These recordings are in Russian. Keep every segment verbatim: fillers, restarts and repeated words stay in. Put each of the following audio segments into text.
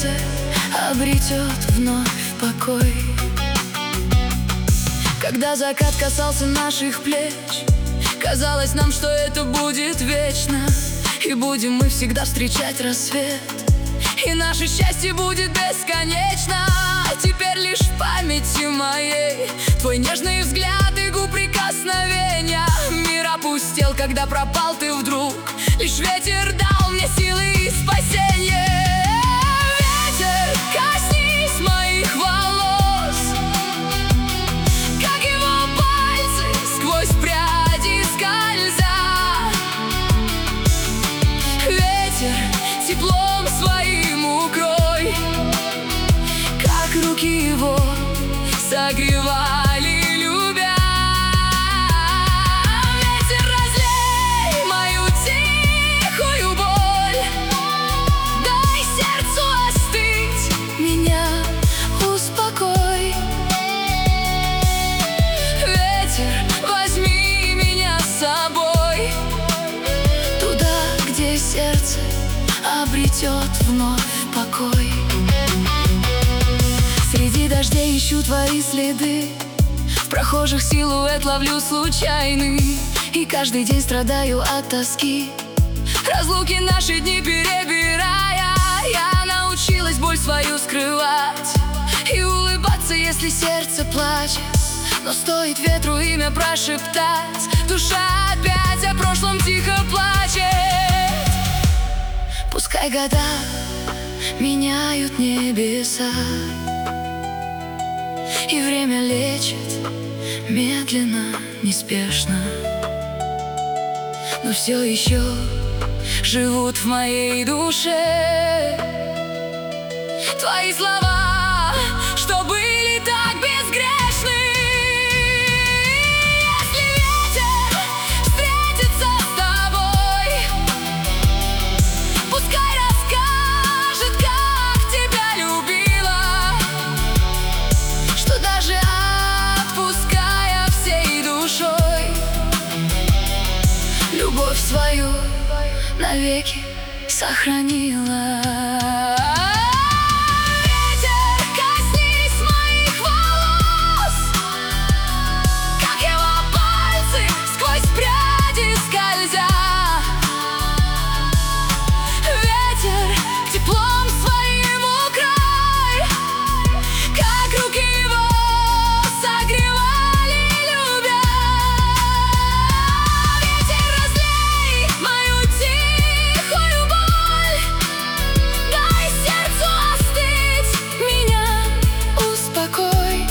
сердце обретет вновь покой. Когда закат касался наших плеч, казалось нам, что это будет вечно, и будем мы всегда встречать рассвет, и наше счастье будет бесконечно. Теперь лишь в памяти моей твой нежный взгляд и губ прикосновения. Мир опустел, когда пропал ты вдруг, лишь ветер дал мне силы и спасение. Ветер, коснись моих волос, как его пальцы сквозь пряди скользя. Ветер, теплом своим укрой, как руки его согревали, любя. Ветер, разлей мою тихую боль, дай сердцу остыть, меня успокой. Ветер, возьми меня с собой туда, где сердце обретет вновь покой. Среди дождей ищу твои следы, в прохожих силуэт ловлю случайный, и каждый день страдаю от тоски, разлуки наши дни перебирая. Я научилась боль свою скрывать и улыбаться, если сердце плачет, но стоит ветру имя прошептать, душа опять о прошлом тихо плачет. Пускай года меняют небеса, и время лечит медленно, неспешно, но все еще живут в моей душе твои слова, что были так безгрешны. Если ветер встретится с тобой, пускай расскажет, как тебя любила, что даже отпуская всей душой, любовь свою навеки сохранила. Ветер, коснись моих волос, как его пальцы сквозь пряди скользя. Ветер, теплом своим укрой, как руки его согревали, любя. Ветер, разлей мою тихую боль, дай сердцу остыть, меня успокой.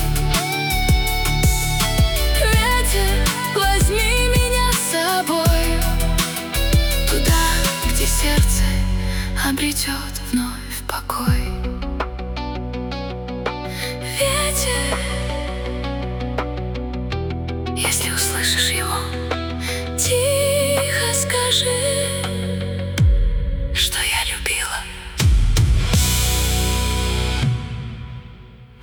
Ветер, возьми меня с собой туда, где сердце обретет